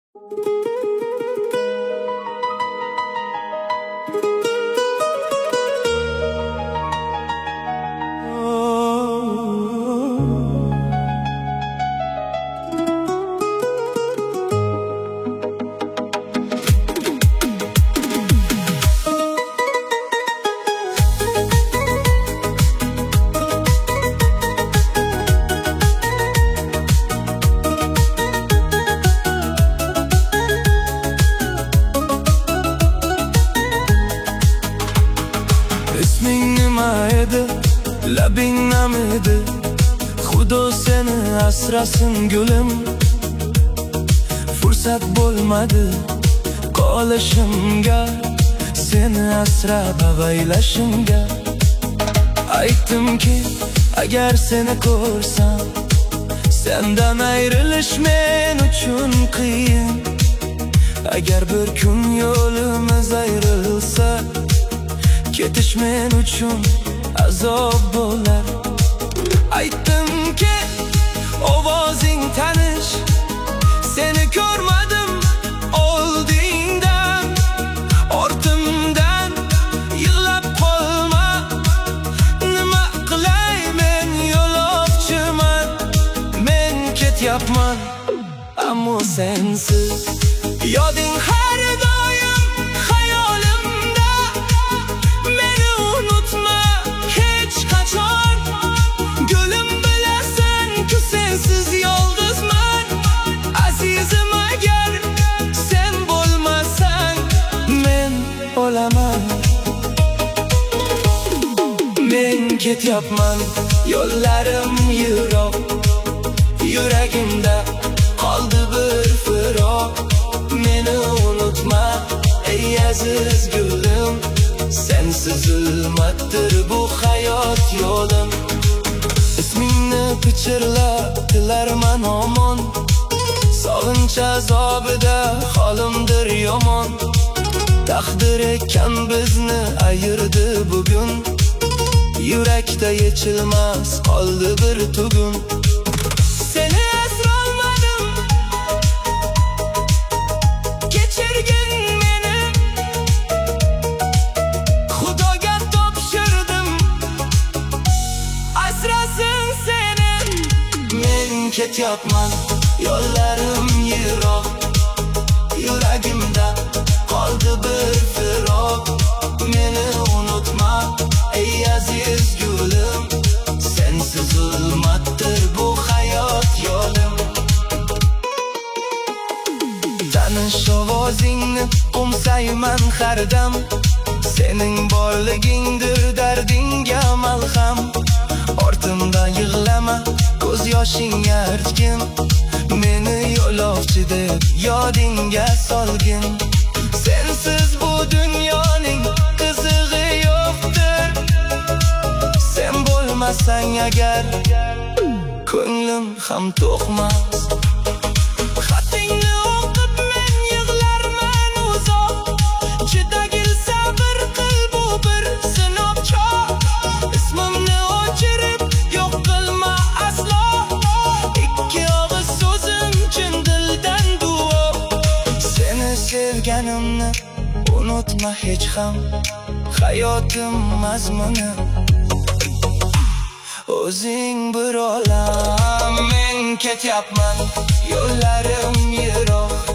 İsmin nima edi, labing namidi? Xudo seni asrasin gulim. Fursat bo'lmadi qolishimga, seni asrab avaylashimga. Aytdimki agar seni ko'rsam, sendan ayrilish men uchun qiyin. Agar bir kun yo'limiz ayrilsa, ketish men uchun azob bo'lar. Aytdimki ovozing tanish, seni ko'rmadim oldingdan. Ortimdan yig'lab qolma, nima qilay men yo'lovchiman. Men ketyapman, ammo sensiz yoding har doim xayolimda. Meni unutma hech qachon, gulim, bilasan-ku sensiz yolg'izman. Azizim, agar sen bo'lmasang men o'laman. Men ketyapman, yo'llarim yiroq, yuragimda qoldi bir firoq. Meni unutma ey aziz gulim, sensiz zulmatdir bu hayot yo'lim. Ismingni pichirlab tilarman omon, sog'inch azobida holimdir yomon. Taqdir ekan bizni ayirdi bugun, yurakda yechilmas qoldi bir tugun. Seni asrolmadim, kechirgin meni, Xudoga topshirdim, asrasin seni. Men ketyapman, yo'llarim yiroq, yuragimda qoldi bir firoq. Meni unutma ey aziz gulim, sensiz zulmatdir bu hayot yo'lim. Tanish ovozingni qo'msayman har dam, sening borligingdir dardingga malham. Ortimdan yig'lama, ko'z yoshing artgin, meni yo'lovchi deb yodingga solgin. Sensiz bu dunyoning qizig'i yo'qdir, sen bo'lmasang agar ko'nglim ham to'qmas. Xatingni o'qib men yig'larman uzoq, chidagil sabr qil, bu bir sinov choq. Ismimni o'chirib yo'q qilma aslo, ikki og'iz so'zim chin dildan duo. Seni sevganimni unutma hech ham, hayotim mazmuni o'zing bir olam. Men ketyapman, yo'llarim yiroq,